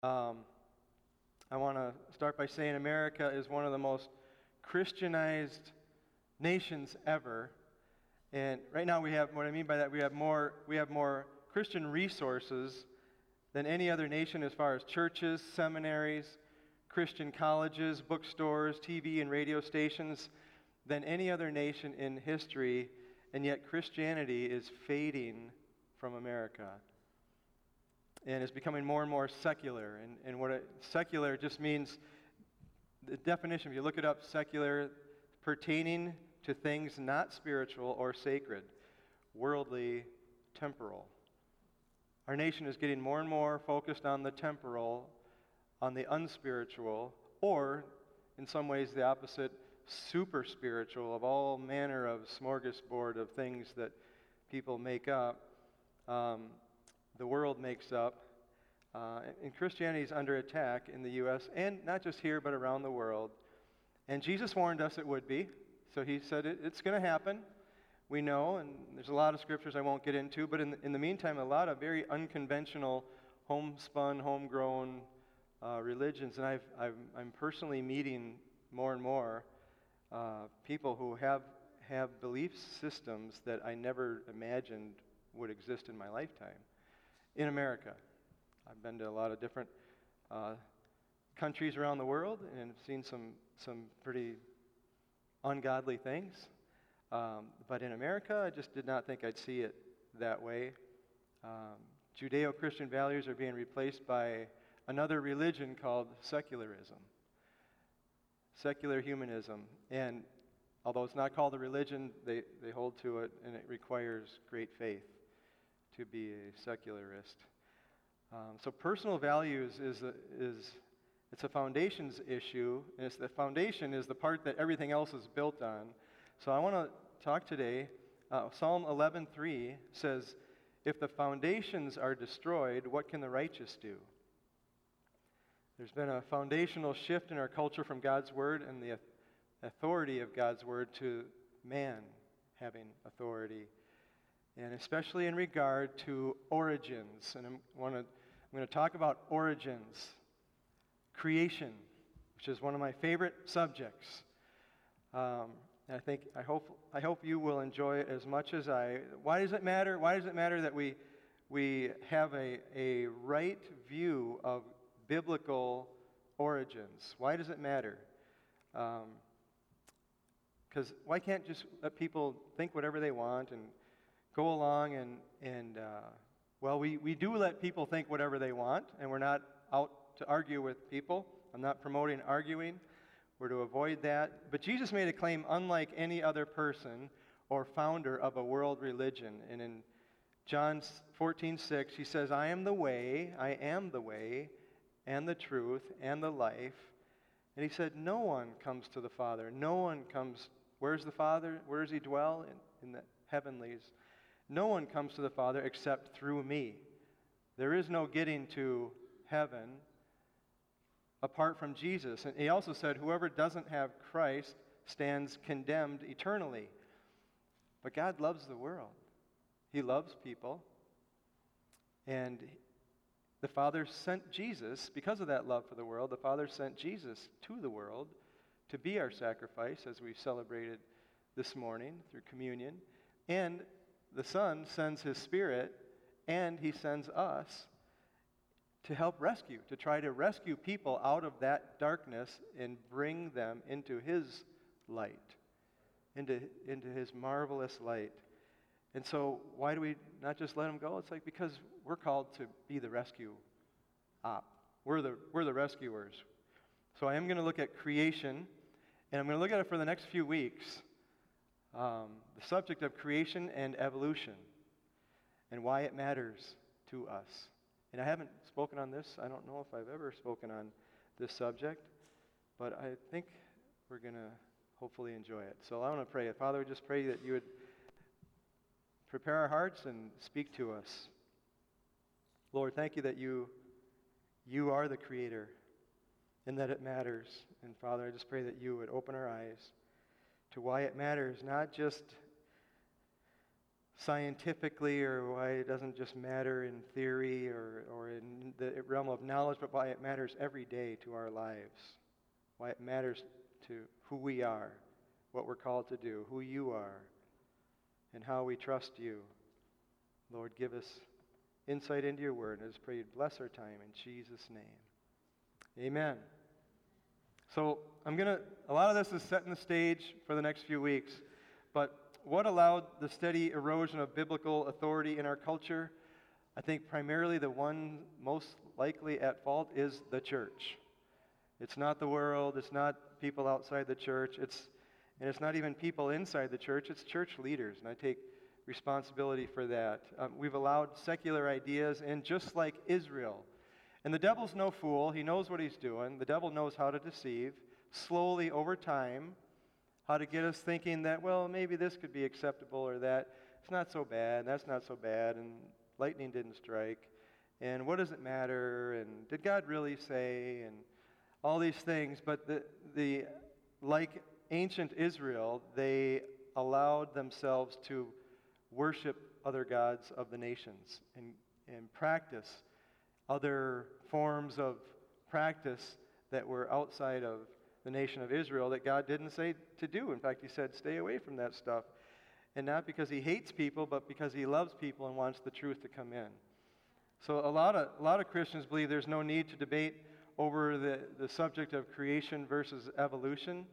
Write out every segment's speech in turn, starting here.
Um, I want to start by saying America is one of the most Christianized nations ever. And right now what I mean by that, we have more Christian resources than any other nation as far as churches, seminaries, Christian colleges, bookstores, TV and radio stations, than any other nation in history, and yet Christianity is fading from America. And it's becoming more and more secular. And secular just means, the definition, if you look it up, secular, pertaining to things not spiritual or sacred, worldly, temporal. Our nation is getting more and more focused on the temporal, on the unspiritual, or, in some ways, the opposite, super spiritual, of all manner of smorgasbord of things that people make up, the world makes up. And Christianity is under attack in the U.S., and not just here, but around the world. And Jesus warned us it would be. So he said it's going to happen. We know, and there's a lot of scriptures I won't get into, but in the meantime, a lot of very unconventional, homespun, homegrown religions. And I'm personally meeting more and more people who have belief systems that I never imagined would exist in my lifetime in America. I've been to a lot of different countries around the world and seen some pretty ungodly things. But in America, I just did not think I'd see it that way. Judeo-Christian values are being replaced by another religion called secularism, secular humanism. And although it's not called a religion, they hold to it, and it requires great faith to be a secularist. So personal values it's a foundations issue, and the foundation is the part that everything else is built on. So I want to talk today. Psalm 11:3 says, "If the foundations are destroyed, what can the righteous do?" There's been a foundational shift in our culture from God's Word and the authority of God's Word to man having authority, and especially in regard to origins. And I'm going to talk about origins, creation, which is one of my favorite subjects. And I hope you will enjoy it as much as I. Why does it matter? Why does it matter that we have a right view of biblical origins? Why does it matter? Because why can't just let people think whatever they want and go along well, we do let people think whatever they want, and we're not out to argue with people. I'm not promoting arguing. We're to avoid that. But Jesus made a claim unlike any other person or founder of a world religion. And in John 14:6, he says, I am the way and the truth and the life. And he said, no one comes to the Father. No one comes. Where's the Father? Where does he dwell? In the heavenlies. No one comes to the Father except through me. There is no getting to heaven apart from Jesus. And he also said, whoever doesn't have Christ stands condemned eternally. But God loves the world. He loves people. And the Father sent Jesus, because of that love for the world, the Father sent Jesus to the world to be our sacrifice, as we celebrated this morning through communion. And the Son sends His Spirit, and He sends us to help rescue, to try to rescue people out of that darkness and bring them into His light, into His marvelous light. And so why do we not just let them go? It's like because we're called to be the rescue op. We're the rescuers. So I am going to look at creation, and I'm going to look at it for the next few weeks. The subject of creation and evolution and why it matters to us. And I haven't spoken on this. I don't know if I've ever spoken on this subject, but I think we're going to hopefully enjoy it. So I want to pray. Father, we just pray that you would prepare our hearts and speak to us. Lord, thank you that you are the Creator and that it matters. And Father, I just pray that you would open our eyes to why it matters, not just scientifically, or why it doesn't just matter in theory or in the realm of knowledge, but why it matters every day to our lives, why it matters to who we are, what we're called to do, who you are, and how we trust you. Lord, give us insight into your word, and I just pray you'd bless our time in Jesus' name. Amen. So a lot of this is setting the stage for the next few weeks, but what allowed the steady erosion of biblical authority in our culture? I think primarily the one most likely at fault is the church. It's not the world, it's not people outside the church, and it's not even people inside the church, it's church leaders, and I take responsibility for that. We've allowed secular ideas in, just like Israel. And the devil's no fool. He knows what he's doing. The devil knows how to deceive, slowly over time, how to get us thinking that, well, maybe this could be acceptable, or that it's not so bad, that's not so bad, and lightning didn't strike, and what does it matter, and did God really say, and all these things. But like ancient Israel, they allowed themselves to worship other gods of the nations and practice other forms of practice that were outside of the nation of Israel that God didn't say to do. In fact, he said, stay away from that stuff. And not because he hates people, but because he loves people and wants the truth to come in. So a lot of Christians believe there's no need to debate over the subject of creation versus evolution.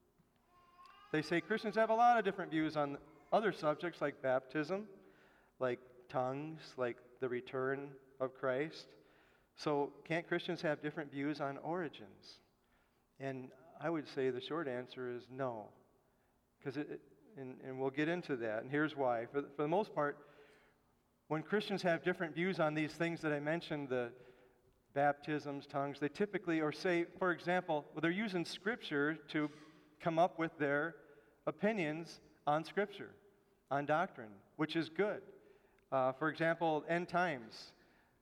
They say Christians have a lot of different views on other subjects like baptism, like tongues, like the return of Christ. So can't Christians have different views on origins? And I would say the short answer is no. And we'll get into that, and here's why. For the most part, when Christians have different views on these things that I mentioned, the baptisms, tongues, they typically, or say, for example, well, they're using Scripture to come up with their opinions on Scripture, on doctrine, which is good. For example, end times.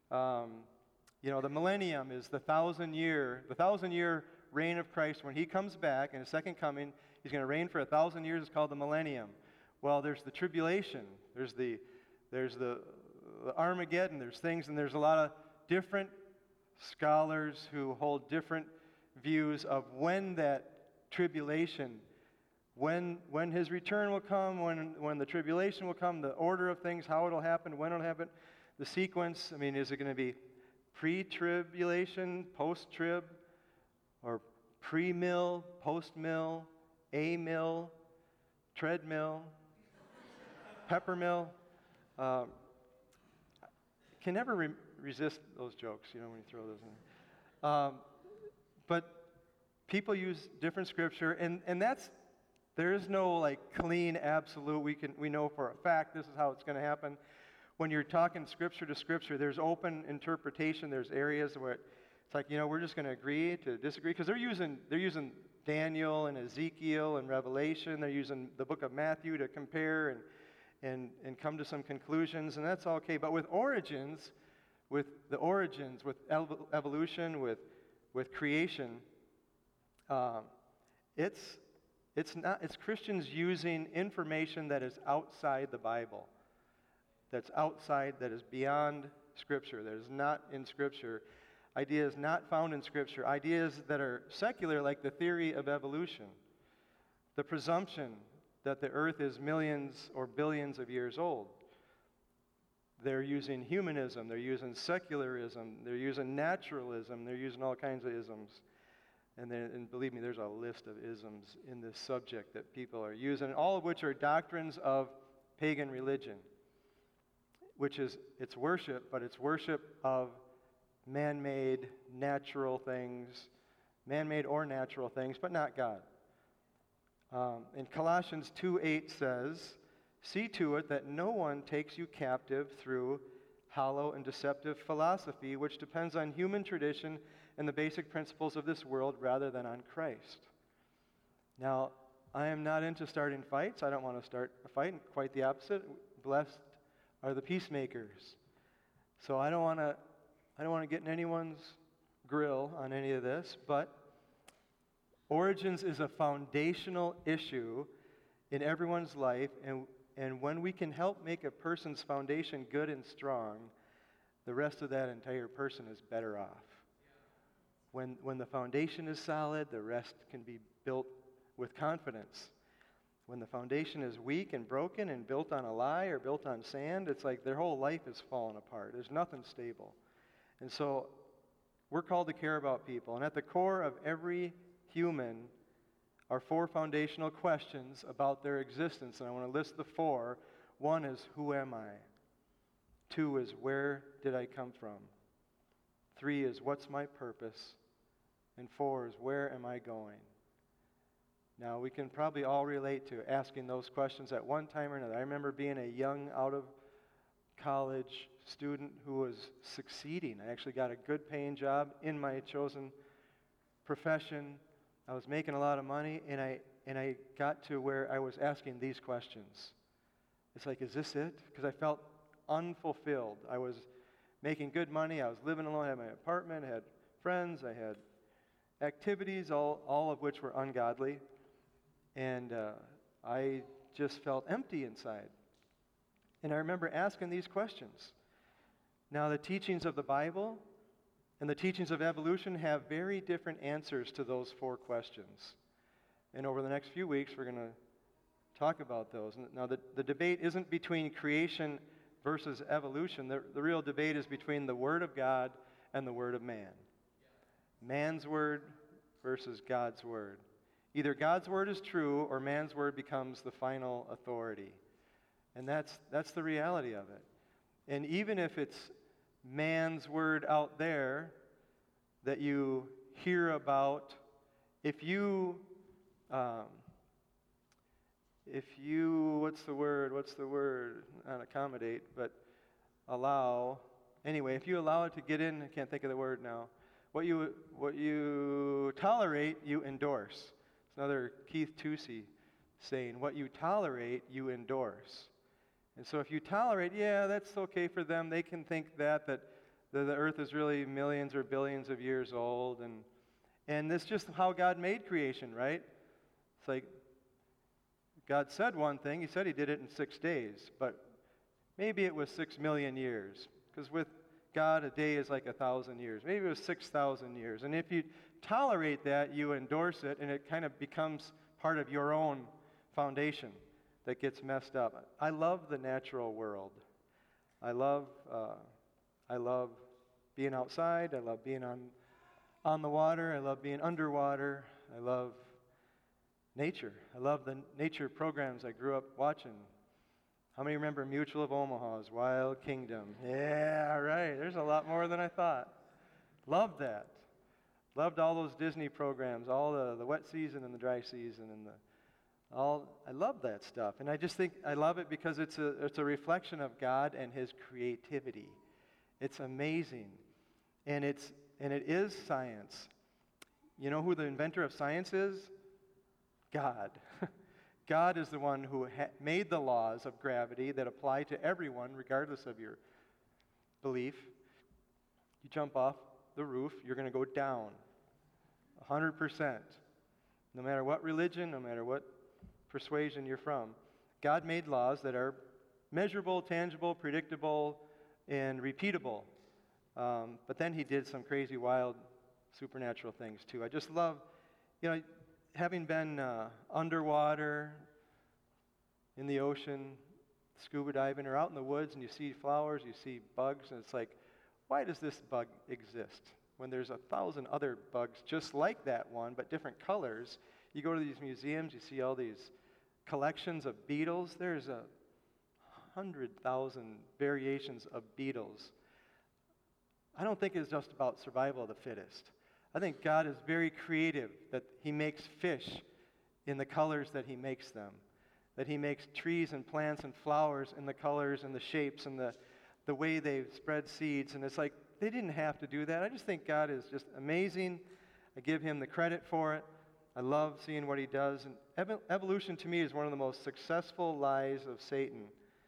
The millennium is the thousand year reign of Christ. When he comes back in his second coming, he's going to reign for 1,000 years. It's called the millennium. Well, there's the tribulation. There's the Armageddon. There's things, and there's a lot of different scholars who hold different views of when that tribulation, when his return will come, when the tribulation will come, the order of things, how it'll happen, when it'll happen, the sequence. I mean, is it going to be pre-tribulation, post-trib, or pre-mill, post-mill, a-mill, treadmill, peppermill? Can never resist those jokes, when you throw those in. But people use different Scripture, and there is no clean absolute. We know for a fact this is how it's going to happen. When you're talking Scripture to Scripture, there's open interpretation. There's areas where it's like, we're just going to agree to disagree, because they're using Daniel and Ezekiel and Revelation. They're using the book of Matthew to compare and come to some conclusions, and that's okay. But with evolution, with creation, it's Christians using information that is outside the Bible, that is beyond Scripture, that is not in Scripture, ideas not found in Scripture, ideas that are secular, like the theory of evolution, the presumption that the earth is millions or billions of years old. They're using humanism, they're using secularism, they're using naturalism, they're using all kinds of isms. And believe me, there's a list of isms in this subject that people are using, all of which are doctrines of pagan religion, which is, it's worship, but it's worship of man-made, natural things, man-made or natural things, but not God. And Colossians 2:8 says, "See to it that no one takes you captive through hollow and deceptive philosophy, which depends on human tradition and the basic principles of this world rather than on Christ." Now, I am not into starting fights. I don't want to start a fight. Quite the opposite. Blessed are the peacemakers. So I don't want to get in anyone's grill on any of this, but origins is a foundational issue in everyone's life, And when we can help make a person's foundation good and strong, the rest of that entire person is better off. When the foundation is solid, the rest can be built with confidence. When the foundation is weak and broken and built on a lie or built on sand, it's like their whole life is falling apart. There's nothing stable. And so we're called to care about people. And at the core of every human are 4 foundational questions about their existence. And I want to list the 4. 1 is, who am I? 2 is, where did I come from? 3 is, what's my purpose? And 4 is, where am I going? Now, we can probably all relate to asking those questions at one time or another. I remember being a young, out-of-college student who was succeeding. I actually got a good paying job in my chosen profession. I was making a lot of money, and I got to where I was asking these questions. It's like, is this it? Because I felt unfulfilled. I was making good money. I was living alone. I had my apartment. I had friends. I had activities, all of which were ungodly. And I just felt empty inside. And I remember asking these questions. Now, the teachings of the Bible and the teachings of evolution have very different answers to those 4 questions. And over the next few weeks, we're going to talk about those. Now, the debate isn't between creation versus evolution. The real debate is between the Word of God and the Word of man. Man's Word versus God's Word. Either God's Word is true or man's Word becomes the final authority. And that's the reality of it. And even if it's man's word out there that you hear about, if you what's the word, not accommodate, but allow, anyway, if you allow it to get in, I can't think of the word now, what you tolerate, you endorse. It's another Keith Tusey saying, what you tolerate, you endorse. And so if you tolerate, yeah, that's okay for them. They can think that the earth is really millions or billions of years old. And that's just how God made creation, right? It's like God said one thing. He said he did it in 6 days. But maybe it was 6 million years. Because with God, a day is like 1,000 years. Maybe it was 6,000 years. And if you tolerate that, you endorse it, and it kind of becomes part of your own foundation that gets messed up. I love the natural world. I love being outside. I love being on the water. I love being underwater. I love nature. I love the nature programs I grew up watching. How many remember Mutual of Omaha's Wild Kingdom? Yeah, right. There's a lot more than I thought. Loved that. Loved all those Disney programs, all the wet season and the dry season and I love that stuff. And I just think I love it because it's a reflection of God and his creativity. It's amazing. And it is science. You know who the inventor of science is? God. God is the one who made the laws of gravity that apply to everyone, regardless of your belief. You jump off the roof, you're going to go down 100%. No matter what religion, no matter what persuasion you're from. God made laws that are measurable, tangible, predictable, and repeatable. But then he did some crazy, wild, supernatural things too. I just love, having been underwater, in the ocean, scuba diving, or out in the woods, and you see flowers, you see bugs, and it's like, why does this bug exist? When there's 1,000 other bugs just like that one, but different colors. You go to these museums, you see all these collections of beetles. There's 100,000 variations of beetles. I don't think it's just about survival of the fittest. I think God is very creative, that he makes fish in the colors that he makes them, that he makes trees and plants and flowers in the colors and the shapes and the way they spread seeds. And it's like, they didn't have to do that. I just think God is just amazing. I give him the credit for it. I love seeing what he does. And evolution to me is one of the most successful lies of Satan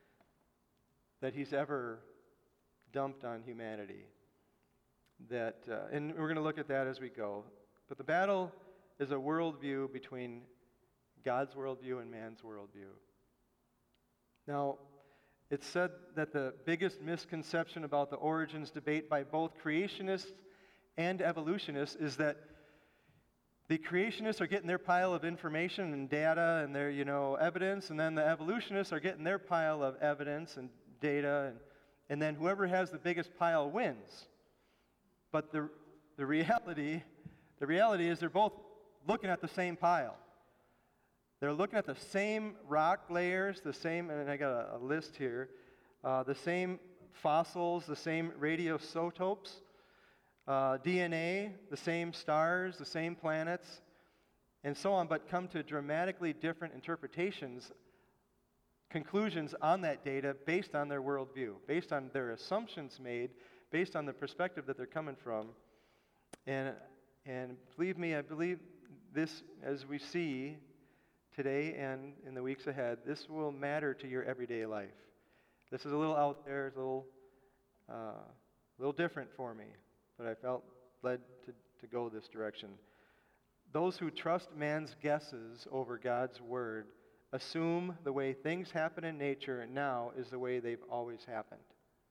that he's ever dumped on humanity. And we're going to look at that as we go. But the battle is a worldview between God's worldview and man's worldview. Now, it's said that the biggest misconception about the origins debate by both creationists and evolutionists is that the creationists are getting their pile of information and data and their, evidence, and then the evolutionists are getting their pile of evidence and data, and then whoever has the biggest pile wins. But the reality is they're both looking at the same pile. They're looking at the same rock layers, the same, and I got a list here, the same fossils, the same radioisotopes, DNA, the same stars, the same planets, and so on, but come to dramatically different interpretations, conclusions on that data based on their worldview, based on their assumptions made, based on the perspective that they're coming from. And believe me, I believe this, as we see today and in the weeks ahead, this will matter to your everyday life. This is a little out there, it's a little different for me, but I felt led to go this direction. Those who trust man's guesses over God's word assume the way things happen in nature now is the way they've always happened.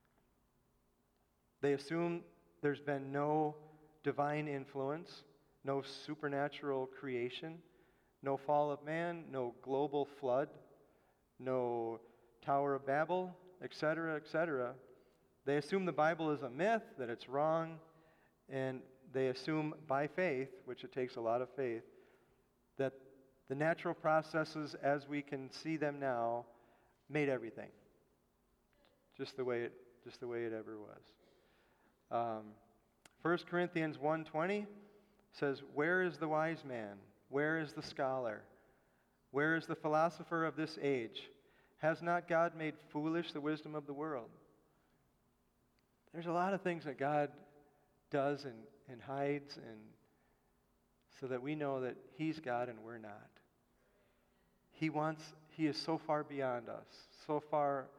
They assume there's been no divine influence, no supernatural creation, no fall of man, no global flood, no Tower of Babel, etc., etc. They assume the Bible is a myth, that it's wrong, and they assume by faith, which it takes a lot of faith, that the natural processes as we can see them now made everything, just the way it ever was. 1 Corinthians 1:20 says, "Where is the wise man? Where is the scholar? Where is the philosopher of this age? Has not God made foolish the wisdom of the world?" There's a lot of things that God does and hides, and so that we know that He's God and we're not. He is so far beyond us, so far,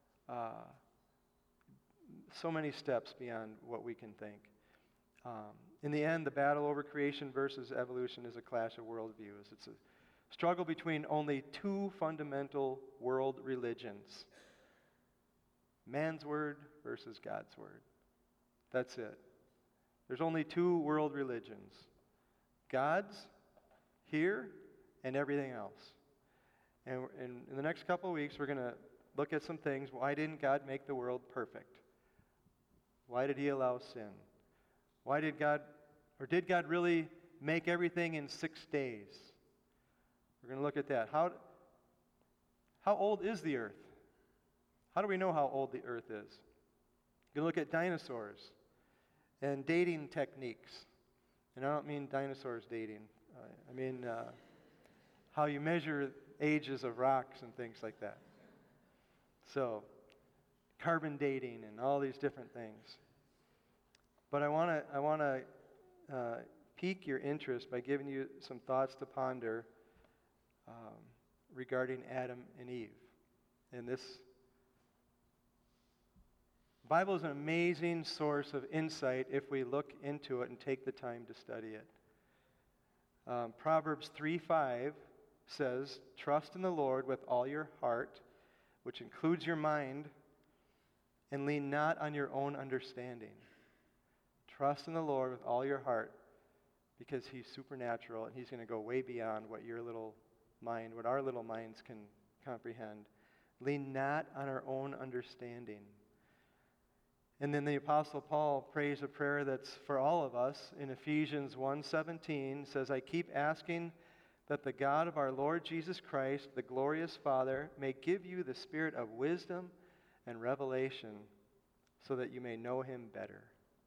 so many steps beyond what we can think. In the end, the battle over creation versus evolution is a clash of worldviews. It's a struggle between only two fundamental world religions: man's word versus God's word. That's it. There's only two world religions: God's here and everything else. And in the next couple of weeks, we're going to look at some things. Why didn't God make the world perfect? Why did He allow sin? Did God really make everything in 6 days? We're going to look at that. How old is the earth? How do we know how old the earth is? We're going to look at dinosaurs and dating techniques. And I don't mean dinosaurs dating. I mean how you measure ages of rocks and things like that. So, carbon dating and all these different things. But I want to pique your interest by giving you some thoughts to ponder regarding Adam and Eve. And the Bible is an amazing source of insight if we look into it and take the time to study it. Proverbs 3:5 says, "Trust in the Lord with all your heart," which includes your mind, "and lean not on your own understanding." Trust in the Lord with all your heart, because He's supernatural and He's going to go way beyond what your little mind, what our little minds can comprehend. Lean not on our own understanding. And then the Apostle Paul prays a prayer that's for all of us in Ephesians 1:17, says, "I keep asking that the God of our Lord Jesus Christ, the glorious Father, may give you the spirit of wisdom and revelation so that you may know Him better."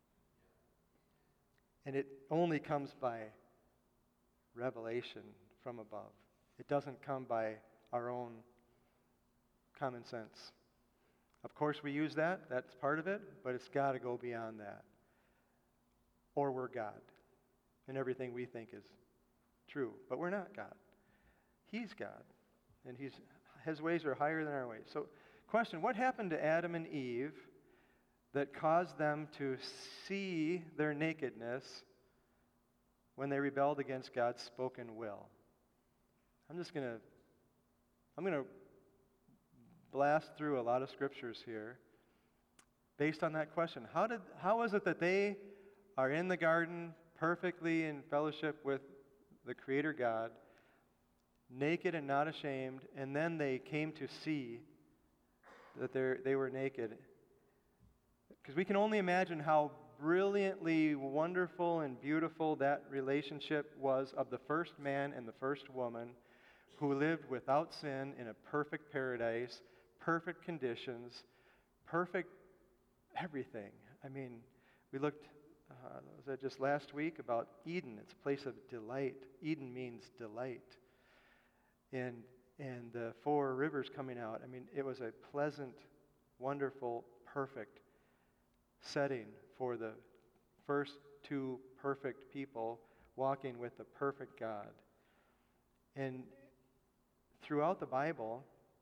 And it only comes by revelation from above. It doesn't come by our own common sense. Of course, we use that. That's part of it. But it's got to go beyond that. Or we're God. And everything we think is true. But we're not God. He's God. And His ways are higher than our ways. So, question, what happened to Adam and Eve that caused them to see their nakedness when they rebelled against God's spoken will? I'm going to blast through a lot of scriptures here based on that question. How is it that they are in the garden perfectly in fellowship with the Creator God, naked and not ashamed, and then they came to see that they were naked? Because we can only imagine how brilliantly wonderful and beautiful that relationship was of the first man and the first woman who lived without sin in a perfect paradise, perfect conditions, perfect everything. I mean, we looked, was that just last week, about Eden. It's a place of delight. Eden means delight. And the 4 rivers coming out. I mean, it was a pleasant, wonderful, perfect setting for the first 2 perfect people walking with the perfect God. And throughout the Bible,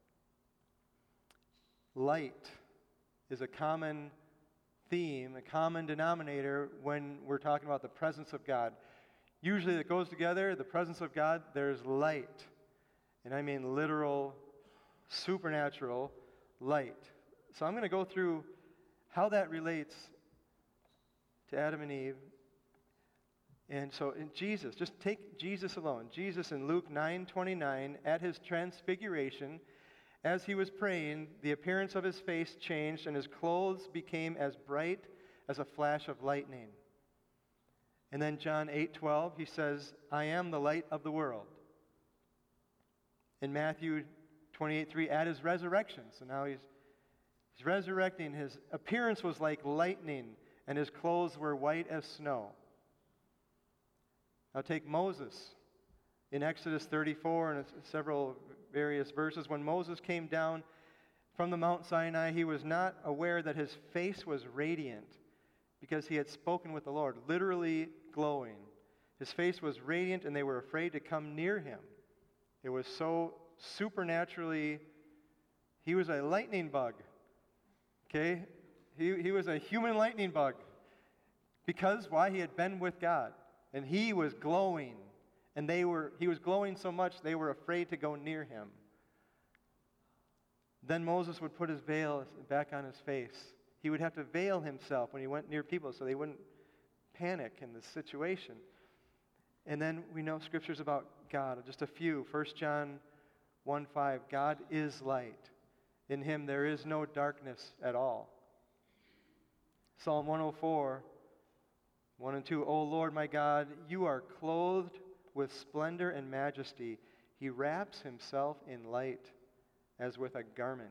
light is a common theme, a common denominator when we're talking about the presence of God. Usually it goes together, the presence of God, there's light. And I mean literal, supernatural light. So I'm going to go through how that relates to Adam and Eve. And so in Jesus, just take Jesus alone. Jesus in Luke 9:29, at his transfiguration, as he was praying, the appearance of his face changed, and his clothes became as bright as a flash of lightning. And then John 8:12, he says, I am the light of the world. In Matthew 28:3, at his resurrection, so now he's resurrecting, his appearance was like lightning, and his clothes were white as snow. Now take Moses in Exodus 34 and several various verses. When Moses came down from the Mount Sinai, he was not aware that his face was radiant because he had spoken with the Lord, literally glowing. His face was radiant, and they were afraid to come near him. It was so supernaturally, he was a lightning bug. Okay? He was a human lightning bug. Because why? He had been with God. And he was glowing. And he was glowing so much they were afraid to go near him. Then Moses would put his veil back on his face. He would have to veil himself when he went near people so they wouldn't panic in this situation. And then we know scriptures about God, just a few. 1 John 1:5, God is light. In him there is no darkness at all. Psalm 104, 1 and 2, O Lord my God, you are clothed with splendor and majesty. He wraps himself in light as with a garment.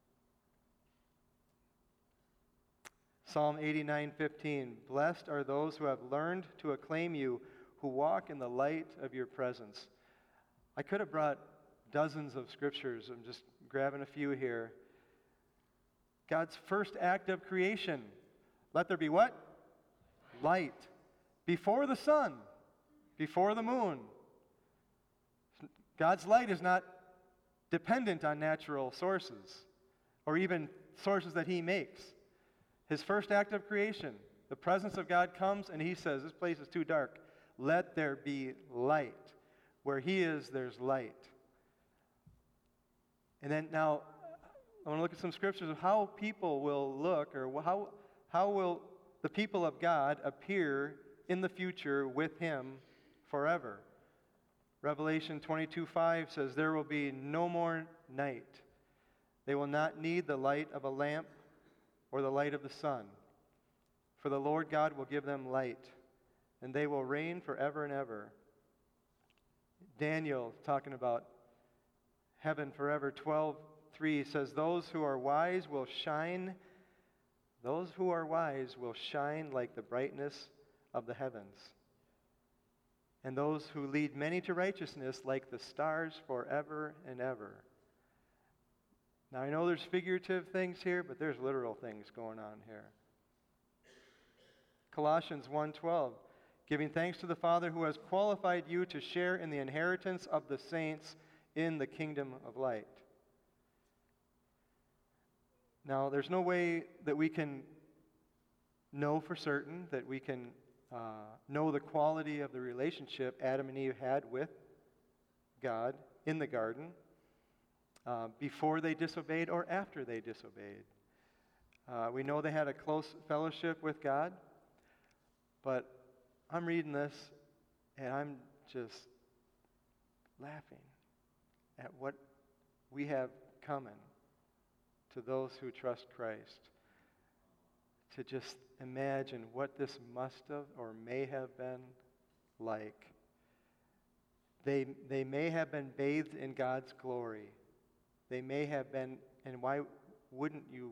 Psalm 89:15, blessed are those who have learned to acclaim you, who walk in the light of your presence. I could have brought dozens of scriptures. I'm just grabbing a few here. God's first act of creation. Let there be what? Light. Before the sun, before the moon. God's light is not dependent on natural sources or even sources that he makes. His first act of creation, the presence of God comes and he says, this place is too dark. Let there be light. Where he is, there's light. And then now, I want to look at some scriptures of how people will look, or how will the people of God appear in the future with him forever. Revelation 22:5 says, there will be no more night. They will not need the light of a lamp or the light of the sun. For the Lord God will give them light, and they will reign forever and ever. Daniel, talking about heaven forever, 12:3 says, those who are wise will shine like the brightness of the heavens. And those who lead many to righteousness like the stars forever and ever. Now I know there's figurative things here, but there's literal things going on here. Colossians 1:12, giving thanks to the Father who has qualified you to share in the inheritance of the saints in the kingdom of light. Now, there's no way that we can know for certain, that we can know the quality of the relationship Adam and Eve had with God in the garden. before they disobeyed or after they disobeyed. We know they had a close fellowship with God, but I'm reading this and I'm just laughing at what we have coming to those who trust Christ. To just imagine what this must have or may have been like. They may have been bathed in God's glory. They may have been, and why wouldn't you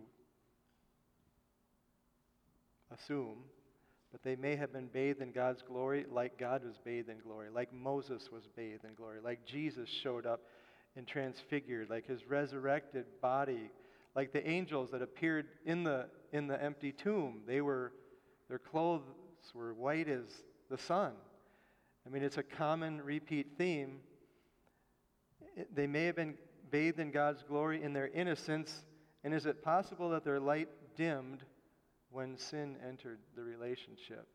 assume, but they may have been bathed in God's glory like God was bathed in glory, like Moses was bathed in glory, like Jesus showed up and transfigured, like his resurrected body, like the angels that appeared in the empty tomb. Their clothes were white as the sun. I mean, it's a common repeat theme. They may have been bathed in God's glory in their innocence, and is it possible that their light dimmed when sin entered the relationship?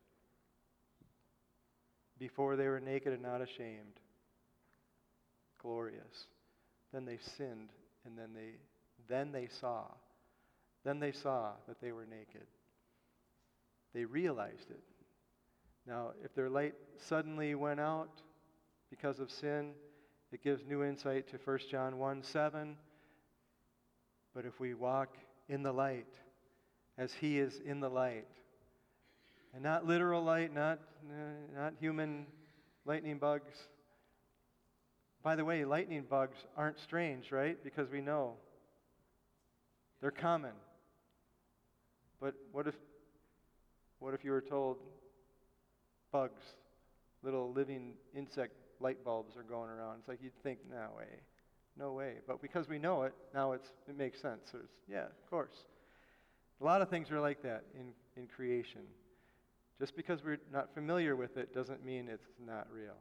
Before they were naked and not ashamed, glorious. Then they sinned, and then they saw. Then they saw that they were naked. They realized it. Now, if their light suddenly went out because of sin, it gives new insight to 1 John 1:7. But if we walk in the light, as he is in the light, and not literal light, not human lightning bugs. By the way, lightning bugs aren't strange, right? Because we know they're common. But what if you were told bugs, little living insect light bulbs are going around? It's like you'd think, no way. But because we know it, now it makes sense. So yeah, of course. A lot of things are like that in creation. Just because we're not familiar with it doesn't mean it's not real.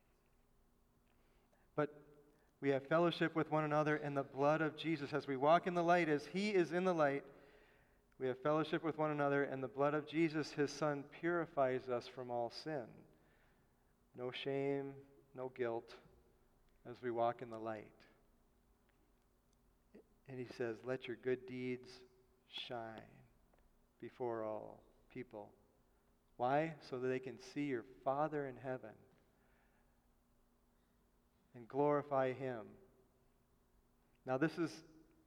But we have fellowship with one another in the blood of Jesus. As we walk in the light, as he is in the light, we have fellowship with one another, and the blood of Jesus, his Son, purifies us from all sin. No shame, no guilt, as we walk in the light. And he says, let your good deeds shine before all people. Why? So that they can see your Father in heaven and glorify him. Now this is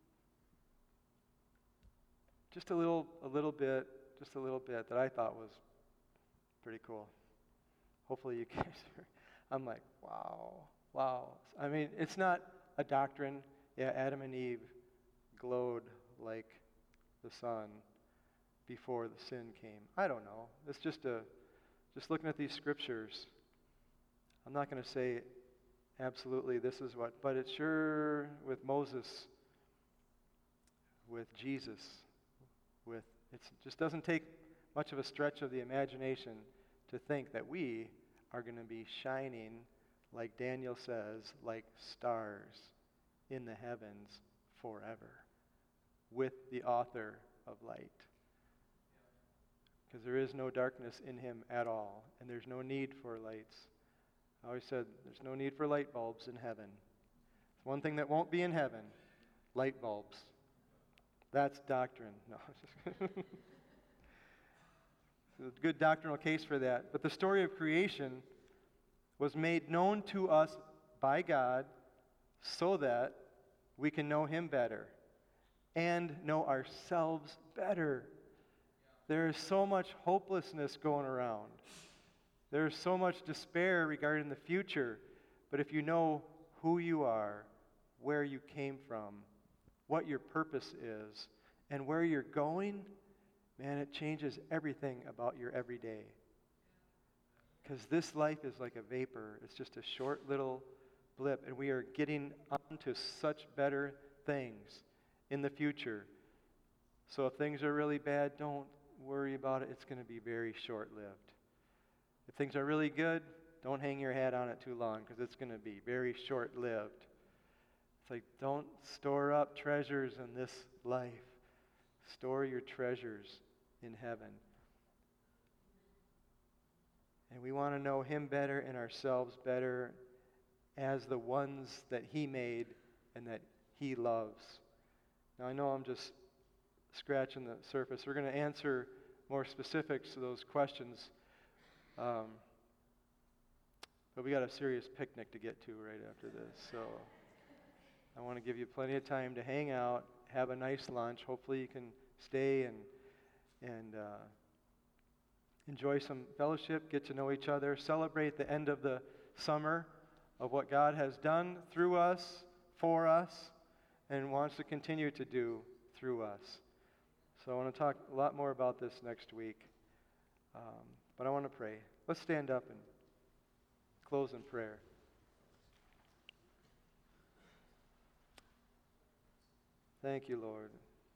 just a little bit that I thought was pretty cool. Hopefully you guys are. I'm like, wow. I mean, it's not a doctrine. Yeah, Adam and Eve glowed like the sun before the sin came. I don't know. It's just looking at these scriptures. I'm not going to say absolutely this is what, but it's sure with Moses, with Jesus, it just doesn't take much of a stretch of the imagination to think that we are going to be shining, like Daniel says, like stars in the heavens forever with the author of light. Because there is no darkness in him at all, and there's no need for lights. I always said there's no need for light bulbs in heaven. It's one thing that won't be in heaven, light bulbs. That's doctrine. No, there's a good doctrinal case for that. But the story of creation was made known to us by God so that we can know him better and know ourselves better. There is so much hopelessness going around. There's so much despair regarding the future. But if you know who you are, where you came from, what your purpose is, and where you're going, man, it changes everything about your everyday. Because this life is like a vapor. It's just a short little blip, and we are getting onto such better things in the future. So if things are really bad, don't worry about it. It's going to be very short-lived. If things are really good, don't hang your hat on it too long, because it's going to be very short-lived. It's like, don't store up treasures in this life. Store your treasures in heaven. And we want to know him better and ourselves better as the ones that he made and that He loves. Now, I know I'm just scratching the surface. We're going to answer more specifics to those questions. But we got a serious picnic to get to right after this. So I want to give you plenty of time to hang out, have a nice lunch. Hopefully you can stay and enjoy some fellowship, get to know each other, celebrate the end of the summer of what God has done through us, for us, and wants to continue to do through us. So I want to talk a lot more about this next week. But I want to pray. Let's stand up and close in prayer. Thank you, Lord.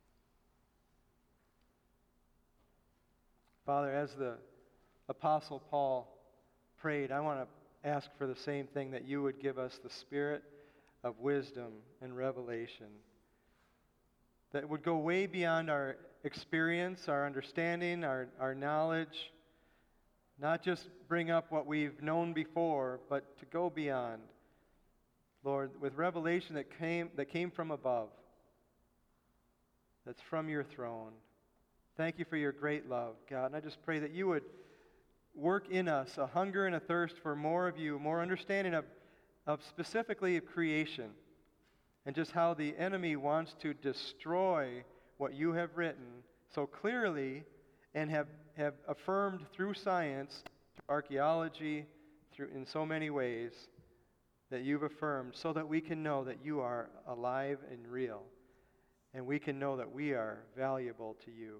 Father, as the Apostle Paul prayed, I want to ask for the same thing, that you would give us the spirit of wisdom and revelation that would go way beyond our experience, our understanding, our knowledge, not just bring up what we've known before, but to go beyond. Lord, with revelation that came from above, that's from your throne. Thank you for your great love, God. And I just pray that you would work in us a hunger and a thirst for more of you, more understanding of specifically of creation, and just how the enemy wants to destroy what you have written so clearly and have affirmed through science, through archaeology, through in so many ways that you've affirmed, so that we can know that you are alive and real, and we can know that we are valuable to you.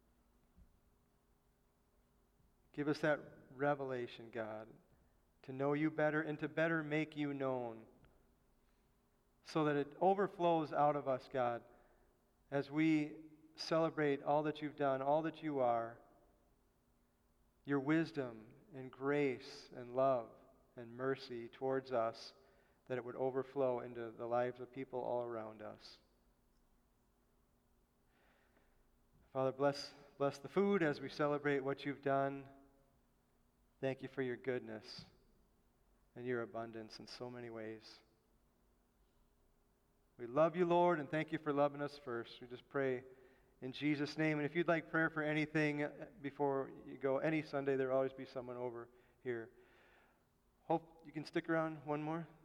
Give us that revelation, God, to know you better and to better make you known, so that it overflows out of us, God, as we celebrate all that you've done, all that you are, your wisdom and grace and love and mercy towards us, that it would overflow into the lives of people all around us. Father, bless the food as we celebrate what you've done. Thank you for your goodness and your abundance in so many ways. We love you, Lord, and thank you for loving us first. We just pray in Jesus' name. And if you'd like prayer for anything before you go, any Sunday, there'll always be someone over here. Hope you can stick around one more.